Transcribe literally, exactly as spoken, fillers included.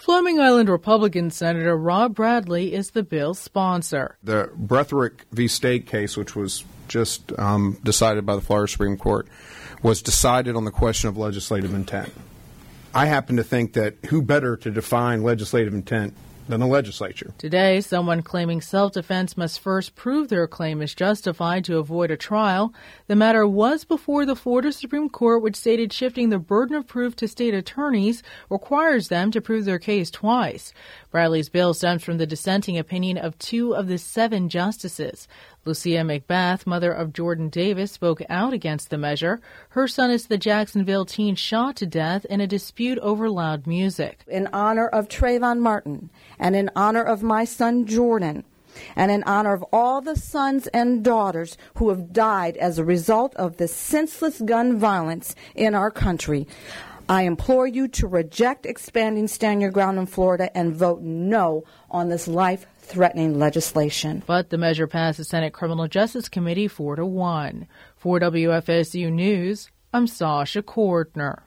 Fleming Island Republican Senator Rob Bradley is the bill's sponsor. The Bretherick v. State case, which was just um, decided by the Florida Supreme Court, was decided on the question of legislative intent. I happen to think that who better to define legislative intent than the legislature. Today, someone claiming self-defense must first prove their claim is justified to avoid a trial. The matter was before the Florida Supreme Court, which stated shifting the burden of proof to state attorneys requires them to prove their case twice. Bradley's bill stems from the dissenting opinion of two of the seven justices. Lucia McBath, mother of Jordan Davis, spoke out against the measure. Her son is the Jacksonville teen shot to death in a dispute over loud music. In honor of Trayvon Martin, and in honor of my son Jordan, and in honor of all the sons and daughters who have died as a result of the senseless gun violence in our country, I implore you to reject expanding Stand Your Ground in Florida and vote no on this life-threatening legislation. But the measure passed the Senate Criminal Justice Committee four to one. For W F S U News, I'm Sasha Cordner.